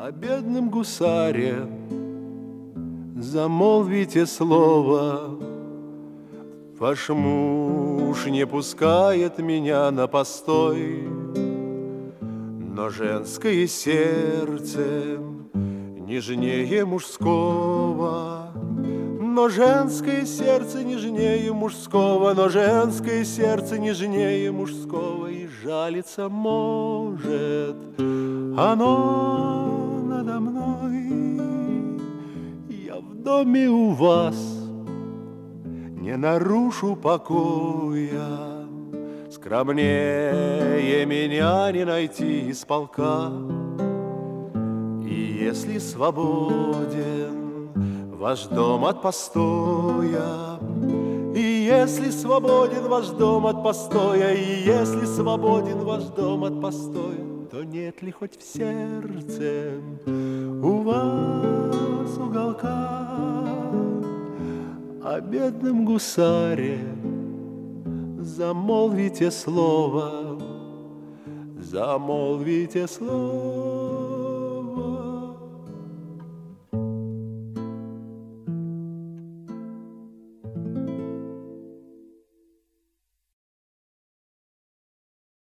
О бедном гусаре замолвите слово. Ваш муж не пускает меня на постой, но женское сердце нежнее мужского. Но женское сердце нежнее мужского, но женское сердце нежнее мужского, и жалиться может оно надо мной. Я в доме у вас не нарушу покоя, скромнее меня не найти из полка. И если свободен ваш дом от постоя, и если свободен ваш дом от постоя, и если свободен ваш дом от постоя, то нет ли хоть в сердце у вас уголка о бедном гусаре? Замолвите слово, замолвите слово.